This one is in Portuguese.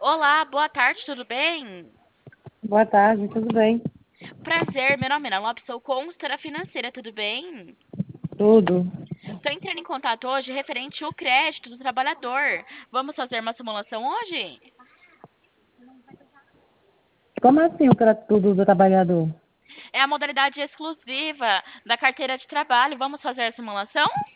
Olá, boa tarde, tudo bem? Boa tarde, tudo bem? Prazer, meu nome é Lopes, sou consultora financeira, tudo bem? Tudo. Estou entrando em contato hoje referente ao crédito do trabalhador. Vamos fazer uma simulação hoje? Como assim o tudo do trabalhador? É a modalidade exclusiva da carteira de trabalho. Vamos fazer a simulação?